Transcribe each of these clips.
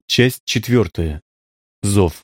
Часть 4. Зов.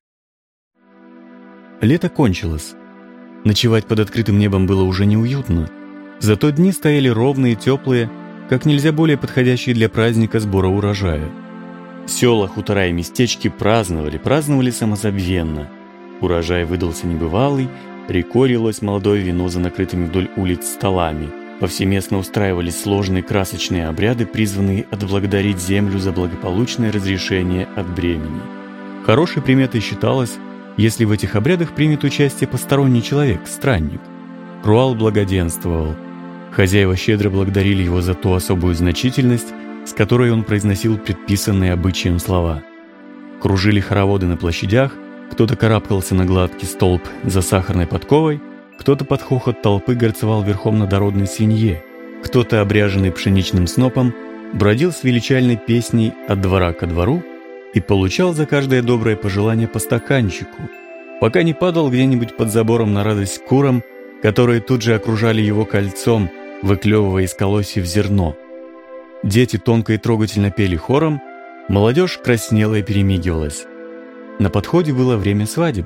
Лето кончилось. Ночевать под открытым небом было уже неуютно. Зато дни стояли ровные, теплые, как нельзя более подходящие для праздника сбора урожая. Села, хутора и местечки праздновали самозабвенно. Урожай выдался небывалый, рекой лилось молодое вино за накрытыми вдоль улиц столами. Повсеместно устраивались сложные красочные обряды, призванные отблагодарить землю за благополучное разрешение от бремени. Хорошей приметой считалось, если в этих обрядах примет участие посторонний человек, странник. Руал благоденствовал. Хозяева щедро благодарили его за ту особую значительность, с которой он произносил предписанные обычаем слова. Кружили хороводы на площадях, кто-то карабкался на гладкий столб за сахарной подковой, кто-то под хохот толпы горцевал верхом на дородной свинье, кто-то, обряженный пшеничным снопом, бродил с величальной песней от двора ко двору и получал за каждое доброе пожелание по стаканчику, пока не падал где-нибудь под забором на радость курам, которые тут же окружали его кольцом, выклевывая из колосьев зерно. Дети тонко и трогательно пели хором, молодежь краснела и перемигивалась. На подходе было время свадеб.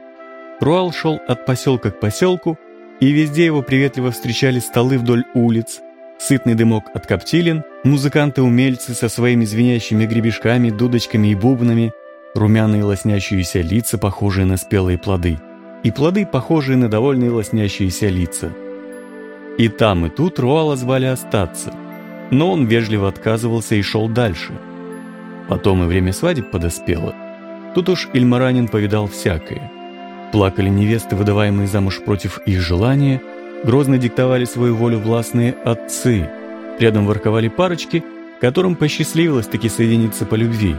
Руал шел от поселка к поселку, и везде его приветливо встречали столы вдоль улиц, сытный дымок от коптилин, музыканты-умельцы со своими звенящими гребешками, дудочками и бубнами, румяные лоснящиеся лица, похожие на спелые плоды, и плоды, похожие на довольные лоснящиеся лица. И там, и тут Руала звали остаться, но он вежливо отказывался и шел дальше. Потом и время свадеб подоспело. Тут уж Ильмаранин повидал всякое. Плакали невесты, выдаваемые замуж против их желания, грозно диктовали свою волю властные отцы, рядом ворковали парочки, которым посчастливилось таки соединиться по любви.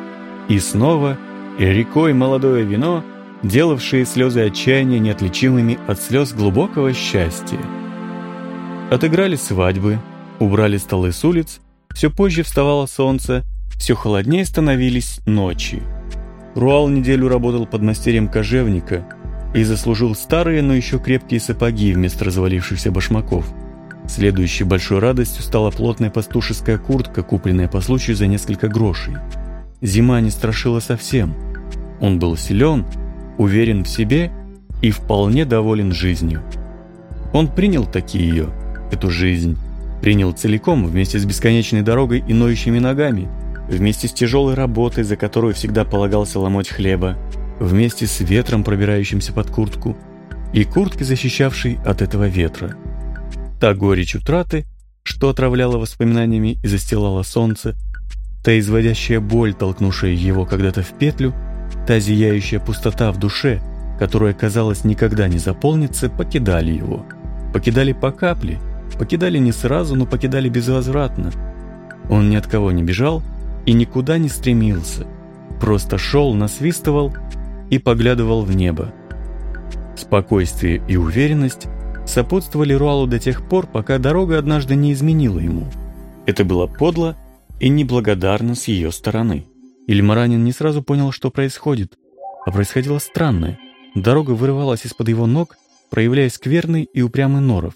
И снова рекой молодое вино, делавшие слезы отчаяния неотличимыми от слез глубокого счастья. Отыграли свадьбы, убрали столы с улиц, все позже вставало солнце, все холоднее становились ночи. Руал неделю работал подмастерьем кожевника и заслужил старые, но еще крепкие сапоги вместо развалившихся башмаков. Следующей большой радостью стала плотная пастушеская куртка, купленная по случаю за несколько грошей. Зима не страшила совсем. Он был силен, уверен в себе и вполне доволен жизнью. Он принял таки ее, эту жизнь, принял целиком, вместе с бесконечной дорогой и ноющими ногами, вместе с тяжелой работой, за которую всегда полагался ломоть хлеба, вместе с ветром, пробирающимся под куртку, и курткой, защищавшей от этого ветра. Та горечь утраты, что отравляла воспоминаниями и застилала солнце, та изводящая боль, толкнувшая его когда-то в петлю, та зияющая пустота в душе, которая, казалось, никогда не заполнится, покидали его. Покидали по капле, покидали не сразу, но покидали безвозвратно. Он ни от кого не бежал и никуда не стремился, просто шел, насвистывал и поглядывал в небо. Спокойствие и уверенность сопутствовали Руалу до тех пор, пока дорога однажды не изменила ему. Это было подло и неблагодарно с ее стороны. Ильмаранин не сразу понял, что происходит, а происходило странное. Дорога вырывалась из-под его ног, проявляя скверный и упрямый норов.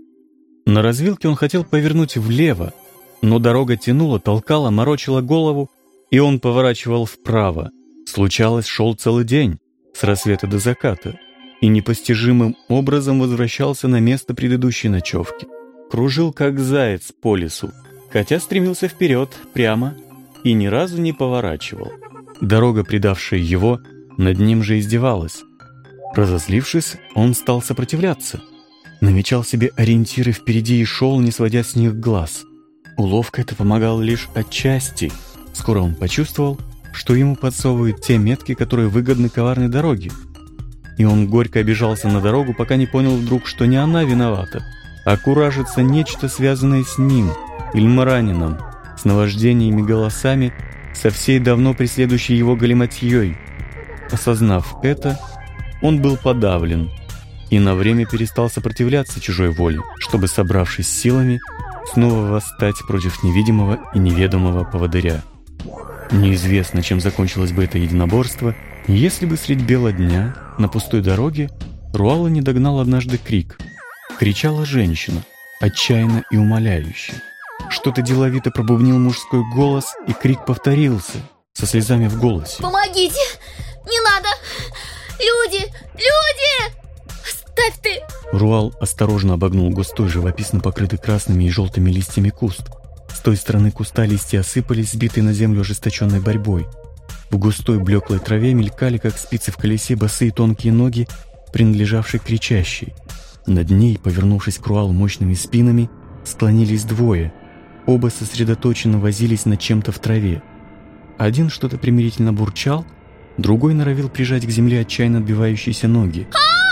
На развилке он хотел повернуть влево, но дорога тянула, толкала, морочила голову, и он поворачивал вправо. Случалось, шел целый день, с рассвета до заката, и непостижимым образом возвращался на место предыдущей ночевки. Кружил, как заяц по лесу, хотя стремился вперед, прямо, и ни разу не поворачивал. Дорога, предавшая его, над ним же издевалась. Разозлившись, он стал сопротивляться. Намечал себе ориентиры впереди и шел, не сводя с них глаз. Уловка эта помогала лишь отчасти. Скоро он почувствовал, что ему подсовывают те метки, которые выгодны коварной дороге. И он горько обижался на дорогу, пока не понял вдруг, что не она виновата, а куражится нечто, связанное с ним, Ильмаранином, с наваждениями голосами, со всей давно преследующей его галиматьей. Осознав это, он был подавлен и на время перестал сопротивляться чужой воле, чтобы, собравшись силами, снова восстать против невидимого и неведомого поводыря. Неизвестно, чем закончилось бы это единоборство, если бы средь бела дня на пустой дороге Руала не догнал однажды крик. Кричала женщина, отчаянно и умоляюще. Что-то деловито пробубнил мужской голос, и крик повторился. со слезами в голосе. Помогите! Не надо! Люди! Люди! Оставь ты! Руал осторожно обогнул густой, живописно покрытый красными и желтыми листьями куст. С той стороны куста листья осыпались, сбитые на землю ожесточенной борьбой. В густой блеклой траве мелькали, как спицы в колесе, босые тонкие ноги, принадлежавшие кричащей. Над ней, повернувшись к Руалу мощными спинами, склонились двое. Оба сосредоточенно возились над чем-то в траве. Один что-то примирительно бурчал, другой норовил прижать к земле отчаянно отбивающиеся ноги.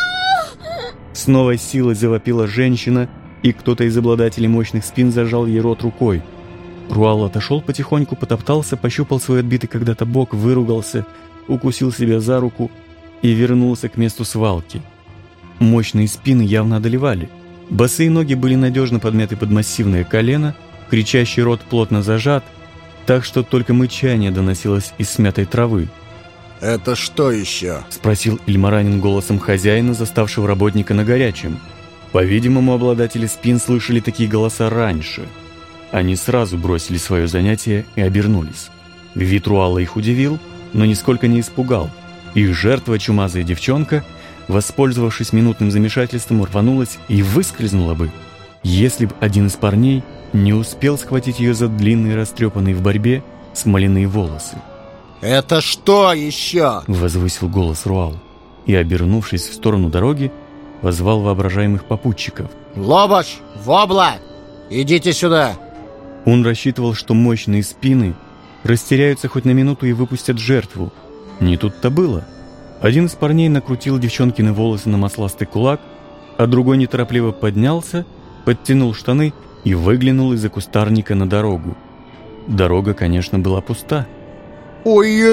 С новой силой завопила женщина, и кто-то из обладателей мощных спин зажал ей рот рукой. Руал отошел потихоньку, потоптался, пощупал свой отбитый когда-то бок, выругался, укусил себя за руку и вернулся к месту свалки. Мощные спины явно одолевали. Босые ноги были надежно подмяты под массивное колено, кричащий рот плотно зажат, так что только мычание доносилось из смятой травы. «Это что еще?» — спросил Ильмаранин голосом хозяина, заставшего работника на горячем. По-видимому, обладатели спин слышали такие голоса раньше. Они сразу бросили свое занятие и обернулись. Вид Руала их удивил, но нисколько не испугал. Их жертва, чумазая девчонка, воспользовавшись минутным замешательством, рванулась и выскользнула бы, если бы один из парней не успел схватить ее за длинные, растрепанные в борьбе смоляные волосы. «Это что еще?» — возвысил голос Руал и, обернувшись в сторону дороги, позвал воображаемых попутчиков. «Лобош! Вобла! Идите сюда!» Он рассчитывал, что мощные спины растеряются хоть на минуту и выпустят жертву. Не тут-то было. Один из парней накрутил девчонкины волосы на масластый кулак, а другой неторопливо поднялся, подтянул штаны и выглянул из-за кустарника на дорогу. Дорога, конечно, была пуста. «Ой,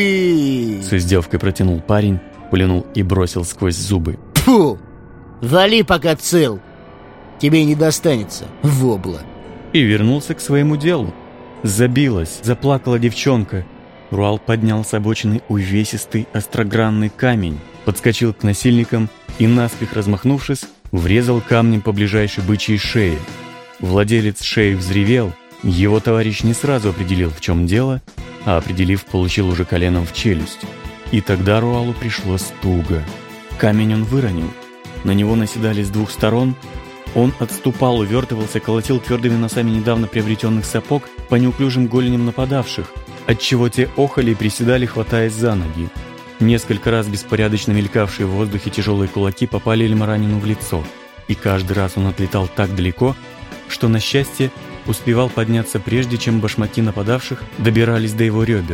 ты!» С издевкой протянул парень, плюнул и бросил сквозь зубы. «Фу! Вали, пока цел! Тебе не достанется, вобла!» И вернулся к своему делу. Забилась, заплакала девчонка. Руал поднял с обочины увесистый острогранный камень, подскочил к насильникам и, наспех размахнувшись, врезал камнем по ближайшей бычьей шее. Владелец шеи взревел. Его товарищ не сразу определил, в чем дело, а определив, получил уже коленом в челюсть. И тогда Руалу пришлось туго. Камень он выронил. На него наседали с двух сторон. Он отступал, увертывался, колотил твердыми носами недавно приобретенных сапог по неуклюжим голеням нападавших, отчего те охали и приседали, хватаясь за ноги. Несколько раз беспорядочно мелькавшие в воздухе тяжелые кулаки попали Ильмаранину в лицо, и каждый раз он отлетал так далеко, что, на счастье, успевал подняться прежде, чем башмаки нападавших добирались до его ребер.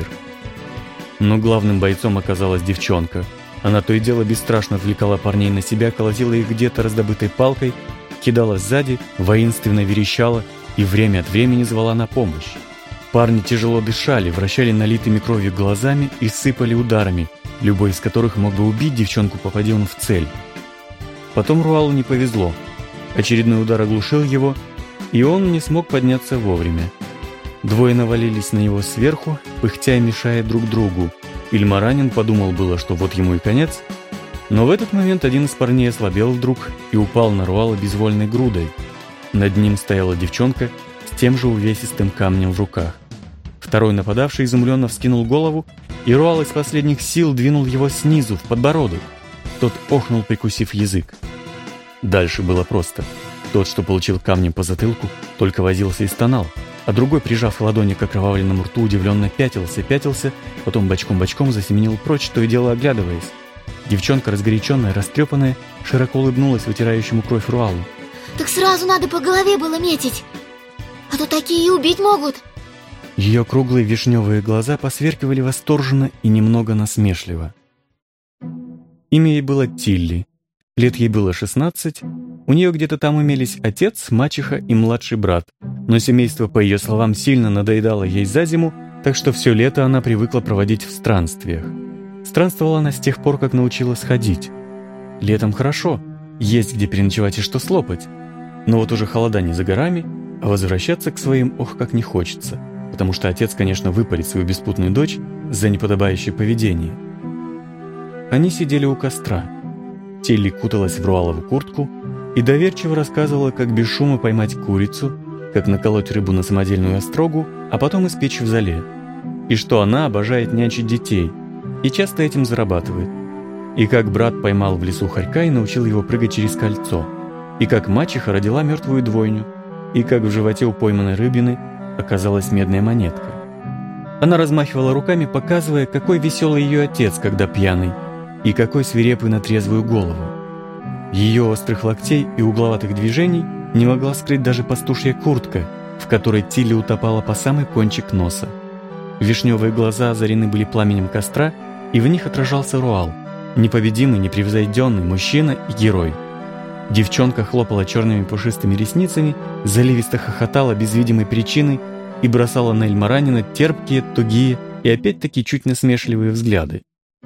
Но главным бойцом оказалась девчонка. Она то и дело бесстрашно отвлекала парней на себя, колотила их где-то раздобытой палкой, кидала сзади, воинственно верещала и время от времени звала на помощь. Парни тяжело дышали, вращали налитыми кровью глазами и сыпали ударами, любой из которых мог бы убить девчонку, попади он в цель. Потом Руалу не повезло. Очередной удар оглушил его, и он не смог подняться вовремя. Двое навалились на него сверху, пыхтя и мешая друг другу. Ильмаранин подумал было, что вот ему и конец, но в этот момент один из парней ослабел вдруг и упал на Руала безвольной грудой. Над ним стояла девчонка с тем же увесистым камнем в руках. Второй нападавший изумленно вскинул голову, и Руал из последних сил двинул его снизу, в подбородок. Тот охнул, прикусив язык. Дальше было просто. Тот, что получил камнем по затылку, только возился и стонал, а другой, прижав ладони к окровавленному рту, удивленно пятился, потом бочком-бочком засеменил прочь, то и дело оглядываясь. Девчонка, разгоряченная, растрепанная, широко улыбнулась вытирающему кровь Руалу. Так сразу надо по голове было метить, а то такие и убить могут. Ее круглые вишневые глаза посверкивали восторженно и немного насмешливо. Имя ей было Тилли. Лет ей было 16. У нее где-то там имелись отец, мачеха и младший брат. Но семейство, по ее словам, сильно надоедало ей за зиму, так что все лето она привыкла проводить в странствиях. Странствовала она с тех пор, как научилась ходить. Летом хорошо, есть где переночевать и что слопать. Но вот уже холода не за горами, а возвращаться к своим ох как не хочется, потому что отец, конечно, выпарит свою беспутную дочь за неподобающее поведение. Они сидели у костра. Тилли куталась в руалову куртку и доверчиво рассказывала, как без шума поймать курицу, как наколоть рыбу на самодельную острогу, а потом испечь в золе. и что она обожает нянчить детей и часто этим зарабатывает, и как брат поймал в лесу хорька и научил его прыгать через кольцо, и как мачеха родила мертвую двойню, и как в животе у пойманной рыбины оказалась медная монетка. Она размахивала руками, показывая, какой веселый ее отец, когда пьяный, и какой свирепый на трезвую голову. Ее острых локтей и угловатых движений не могла скрыть даже пастушья куртка, в которой Тилли утопала по самый кончик носа. Вишневые глаза озарены были пламенем костра, и в них отражался Руал, непобедимый, непревзойденный мужчина и герой. Девчонка хлопала черными пушистыми ресницами, заливисто хохотала без видимой причины и бросала на Эльмаранина терпкие, тугие и опять-таки чуть насмешливые взгляды.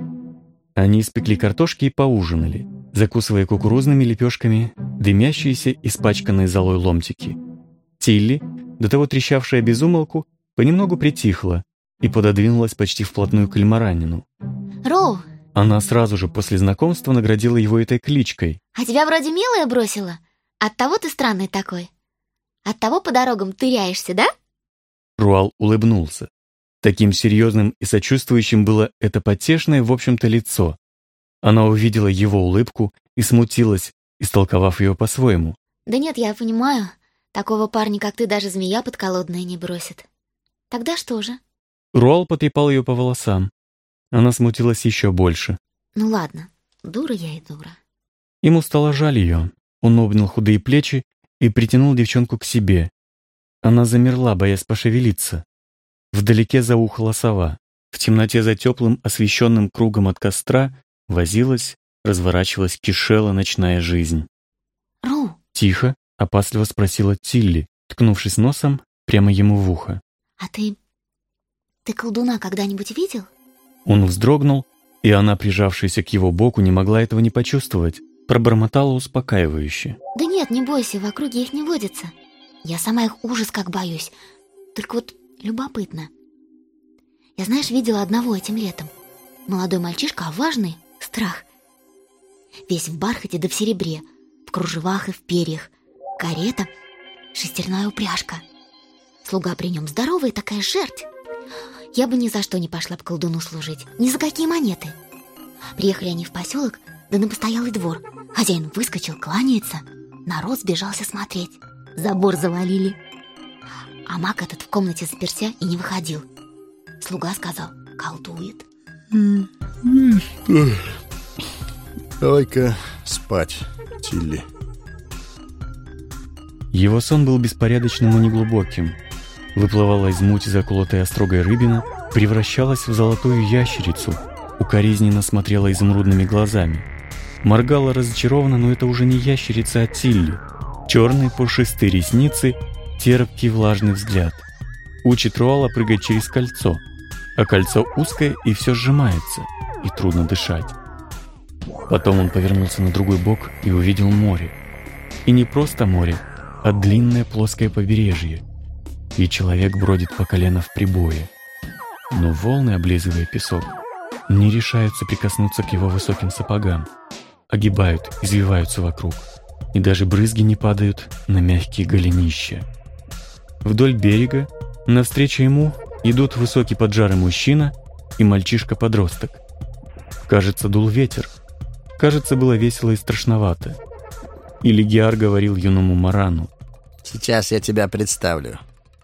Они испекли картошки и поужинали, закусывая кукурузными лепешками дымящиеся, испачканные золой ломтики. Тилли, до того трещавшая без умолку, понемногу притихла и пододвинулась почти вплотную к Эльмаранину. Роу, Она сразу же после знакомства наградила его этой кличкой. а тебя вроде милая бросила? Оттого ты странный такой. Оттого по дорогам тыряешься, да? Руал улыбнулся. Таким серьезным и сочувствующим было это потешное, в общем-то, лицо. Она увидела его улыбку и смутилась, истолковав ее по-своему. Да нет, я понимаю. Такого парня, как ты, даже змея подколодная не бросит. Тогда что же? Руал потрепал ее по волосам. Она смутилась еще больше. Ну ладно, дура я и дура. Ему стало жаль ее. Он обнял худые плечи и притянул девчонку к себе. Она замерла, боясь пошевелиться. Вдалеке заухала сова. В темноте за теплым освещенным кругом от костра возилась, разворачивалась, кишела ночная жизнь. Роу, Тихо, опасливо спросила Тилли, ткнувшись носом прямо ему в ухо. а ты колдуна когда-нибудь видел? Он вздрогнул, и она, прижавшаяся к его боку, не могла этого не почувствовать, пробормотала успокаивающе. Да нет, не бойся, в округе их не водится. Я сама их ужас как боюсь. Только вот любопытно. Я, знаешь, видела одного этим летом. Молодой мальчишка, а важный — страх. Весь в бархате да в серебре, в кружевах и в перьях. Карета, шестерная упряжка. Слуга при нем здоровый, такая жерть. Я бы ни за что не пошла к колдуну служить. Ни за какие монеты. Приехали они в поселок, да на постоялый двор. Хозяин выскочил, кланяется. Народ сбежался смотреть. Забор завалили. А маг этот в комнате заперся и не выходил. Слуга сказал, колдует. Давай-ка спать, Тилли. Его сон был беспорядочным и неглубоким. Выплывала из мути заколотая острогой рыбина, превращалась в золотую ящерицу, укоризненно смотрела изумрудными глазами. Моргала разочарованно, но это уже не ящерица, а Тилли. Черные пушистые ресницы, терпкий влажный взгляд. Учит Руала прыгать через кольцо, а кольцо узкое и все сжимается, и трудно дышать. Потом он повернулся на другой бок и увидел море. И не просто море, а длинное плоское побережье. И человек бродит по колено в прибое. Но волны, облизывая песок, не решаются прикоснуться к его высоким сапогам. Огибают, извиваются вокруг. И даже брызги не падают на мягкие голенища. Вдоль берега, навстречу ему, идут высокий поджарый мужчина и мальчишка-подросток. Кажется, дул ветер. Кажется, было весело и страшновато. И Легиар говорил юному Марану: Сейчас я тебя представлю.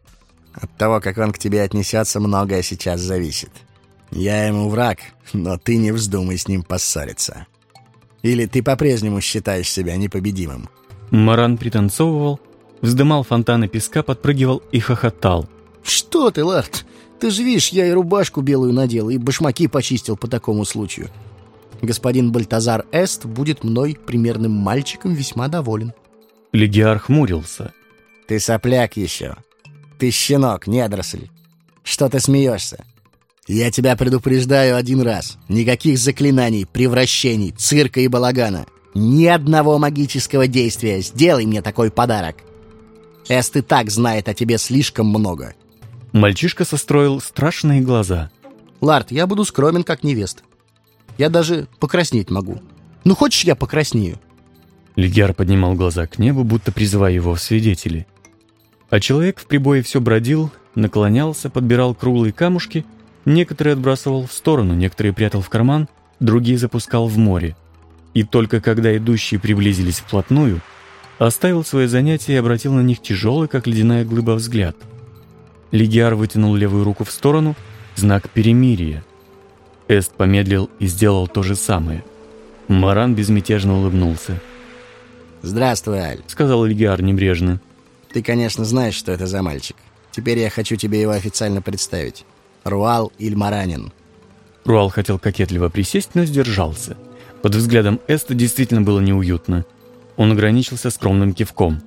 От того, как он к тебе отнесется, многое сейчас зависит. Я ему враг, но ты не вздумай с ним поссориться. Или ты по-прежнему считаешь себя непобедимым? Маран пританцовывал, вздымал фонтаны песка, подпрыгивал и хохотал. Что ты, Ларт? Ты же видишь, я и рубашку белую надел, и башмаки почистил по такому случаю. Господин Бальтазар Эст будет мной, примерным мальчиком, весьма доволен. Легиар хмурился. Ты сопляк еще. Ты щенок, недоросль. Что ты смеешься? Я тебя предупреждаю один раз. Никаких заклинаний, превращений, цирка и балагана. Ни одного магического действия. Сделай мне такой подарок. Эст и так знает о тебе слишком много. Мальчишка состроил страшные глаза. Ларт, я буду скромен, как невеста. Я даже покраснеть могу. Ну, хочешь, я покраснею? Легиар поднимал глаза к небу, будто призывая его в свидетели. А человек в прибое все бродил, наклонялся, подбирал круглые камушки Некоторые отбрасывал в сторону, некоторые прятал в карман, другие запускал в море. И только когда идущие приблизились вплотную, оставил свое занятие и обратил на них тяжелый, как ледяная глыба, взгляд. Лигиар вытянул левую руку в сторону, знак перемирия. Эст помедлил и сделал то же самое. Маран безмятежно улыбнулся. «Здравствуй, Аль», — сказал Лигиар небрежно. «Ты, конечно, знаешь, что это за мальчик. Теперь я хочу тебе его официально представить. Руал Ильмаранин». Руал хотел кокетливо присесть, но сдержался. Под взглядом Эста действительно было неуютно. Он ограничился скромным кивком.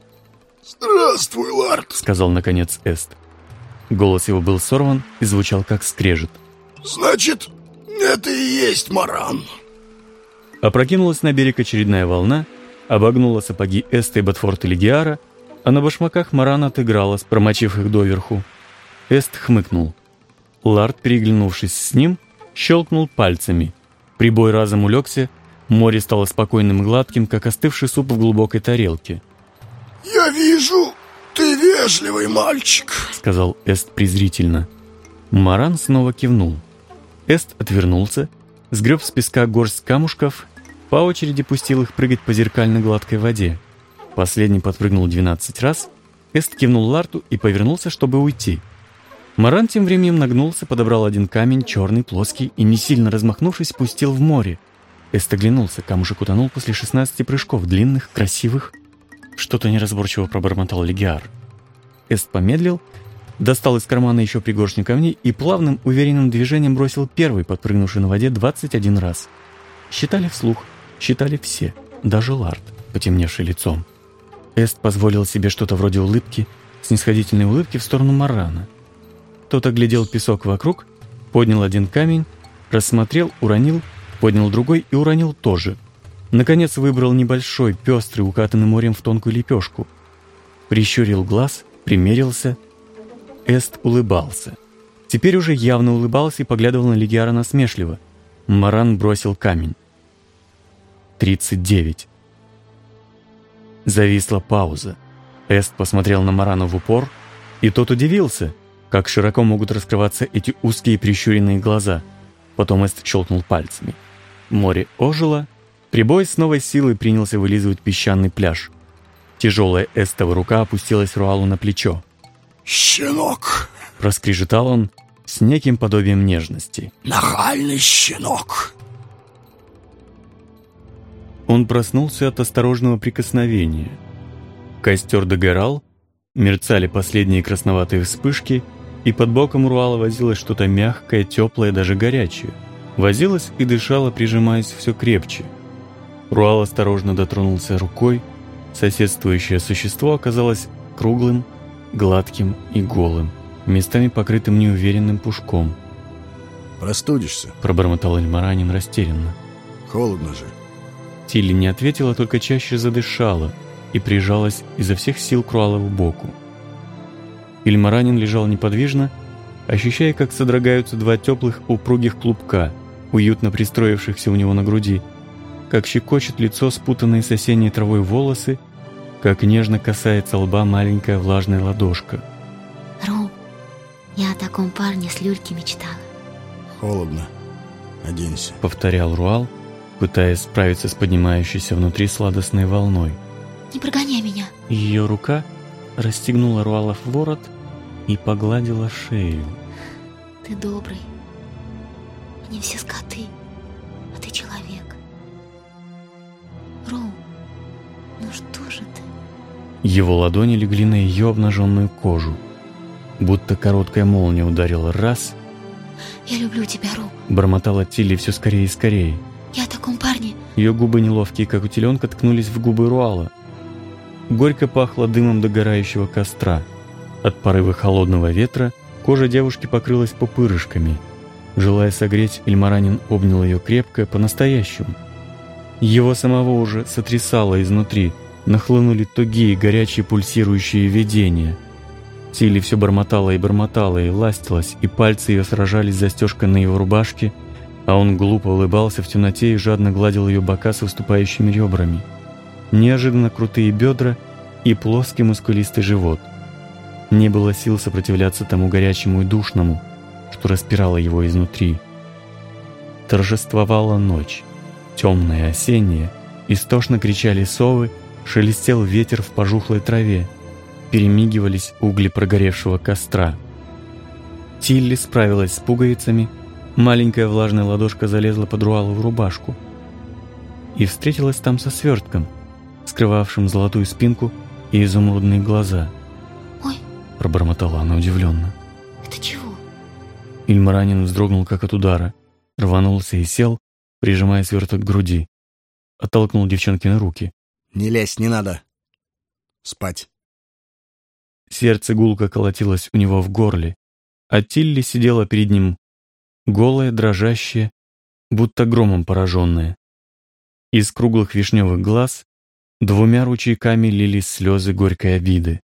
«Здравствуй, Лард», — сказал наконец Эст. Голос его был сорван и звучал как скрежет. «Значит, это и есть Маран». Опрокинулась на берег очередная волна, обогнула сапоги Эста и Ботфорта Лигиара, а на башмаках Маран отыгралась, промочив их доверху. Эст хмыкнул. Лард, переглянувшись с ним, щелкнул пальцами. Прибой разом улегся, море стало спокойным и гладким, как остывший суп в глубокой тарелке. «Я вижу, ты вежливый мальчик», — сказал Эст презрительно. Маран снова кивнул. Эст отвернулся, сгреб с песка горсть камушков, по очереди пустил их прыгать по зеркально-гладкой воде. Последний подпрыгнул 12 раз, Эст кивнул Ларту и повернулся, чтобы уйти. Маран тем временем нагнулся, подобрал один камень, черный, плоский, и, не сильно размахнувшись, спустил в море. Эст оглянулся, камушек утонул после 16 прыжков, длинных, красивых. Что-то неразборчиво пробормотал Лигиар. Эст помедлил, достал из кармана еще пригоршню камней и плавным, уверенным движением бросил первый, подпрыгнувший на воде 21 раз. Считали вслух, считали все, даже Лард, потемневший лицом. Эст позволил себе что-то вроде улыбки, снисходительной улыбки в сторону Марана. Тот оглядел песок вокруг, поднял один камень, рассмотрел, уронил, поднял другой и уронил тоже. Наконец выбрал небольшой, пестрый, укатанный морем в тонкую лепешку. Прищурил глаз, примерился. Эст улыбался. Теперь уже явно улыбался и поглядывал на Лигиара насмешливо. Маран бросил камень. 39. Зависла пауза. Эст посмотрел на Марана в упор, и тот удивился, как широко могут раскрываться эти узкие прищуренные глаза. Потом Эст щелкнул пальцами. Море ожило, прибой с новой силой принялся вылизывать песчаный пляж. Тяжелая Эстова рука опустилась Руалу на плечо. «Щенок!» — проскрежетал он с неким подобием нежности. «Нахальный щенок!» Он проснулся от осторожного прикосновения. Костер догорал, мерцали последние красноватые вспышки, и под боком Руала возилось что-то мягкое, теплое, даже горячее. Возилось и дышало, прижимаясь все крепче. Руал осторожно дотронулся рукой. Соседствующее существо оказалось круглым, гладким и голым, местами покрытым неуверенным пушком. «Простудишься?» — пробормотал Ильмаранин растерянно. «Холодно же». Тилли не ответила, только чаще задышала и прижалась изо всех сил к Руалову боку. Ильмаранин лежал неподвижно, ощущая, как содрогаются два теплых упругих клубка, уютно пристроившихся у него на груди, как щекочет лицо спутанные с осенней травой волосы, как нежно касается лба маленькая влажная ладошка. Ру, я о таком парне с люльки мечтала. «Холодно. Оденься», — повторял Руал, пытаясь справиться с поднимающейся внутри сладостной волной. «Не прогоняй меня». Ее рука расстегнула Руалов ворот и погладила шею. «Ты добрый. Они все скоты, а ты человек. Ру, ну что же ты?» Его ладони легли на ее обнаженную кожу. Будто короткая молния ударила раз. «Я люблю тебя, Ру», — бормотала Тилли все скорее и скорее. «Я о таком парне». Ее губы, неловкие, как у теленка, ткнулись в губы Руала. Горько пахло дымом догорающего костра. От порыва холодного ветра кожа девушки покрылась пупырышками. Желая согреть, Ильмаранин обнял ее крепко, по-настоящему. Его самого уже сотрясало изнутри, нахлынули тугие, горячие, пульсирующие видения. Тилли все бормотала и ластилась, и пальцы ее сражались с застежкой на его рубашке, а он глупо улыбался в темноте и жадно гладил ее бока с выступающими ребрами. Неожиданно крутые бедра и плоский мускулистый живот. Не было сил сопротивляться тому горячему и душному. что распирало его изнутри. Торжествовала ночь, темная, осенняя, истошно кричали совы, шелестел ветер в пожухлой траве, перемигивались угли прогоревшего костра. Тилли справилась с пуговицами, маленькая влажная ладошка залезла под руалову рубашку и встретилась там со свертком, скрывавшим золотую спинку и изумрудные глаза. «Ой, — пробормотала она удивленно. это чего?» Ильмаранин вздрогнул как от удара, рванулся и сел, прижимая сверток к груди. Оттолкнул девчонкины руки. «Не лезь, не надо. Спать». Сердце гулко колотилось у него в горле, а Тилли сидела перед ним, голая, дрожащая, будто громом пораженная. Из круглых вишневых глаз 2 ручейками лились слезы горькой обиды.